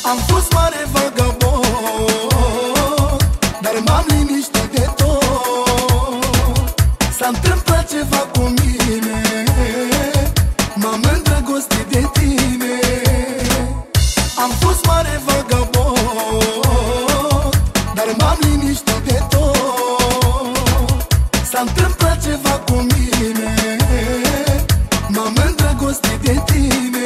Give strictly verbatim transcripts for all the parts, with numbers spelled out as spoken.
Am fost mare vagabond, dar m-am liniștit de tot. S-a întâmplat ceva cu mine, m-am îndrăgostit de tine. Am fost mare vagabond, dar m-am liniștit de tot. S-a întâmplat ceva cu mine, m-am îndrăgostit de tine.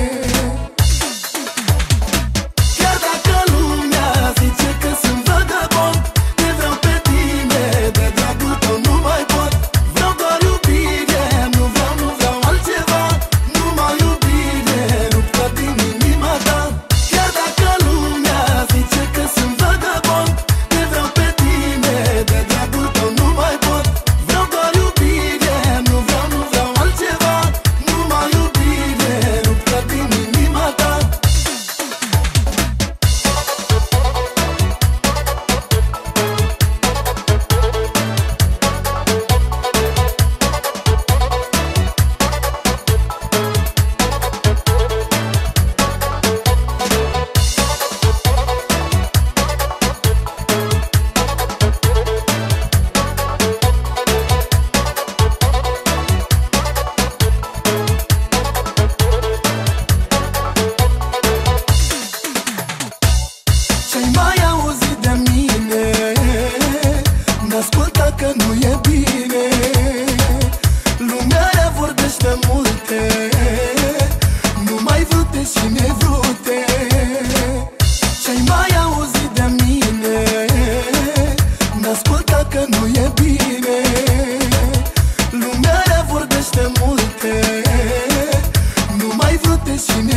Asculta că nu e bine, lumea rea vorbește multe, nu mai vrute și nevrute. Ce-ai mai auzit de mine? N-asculta că nu e bine, lumea rea vorbește multe, nu mai vrute și nevrute.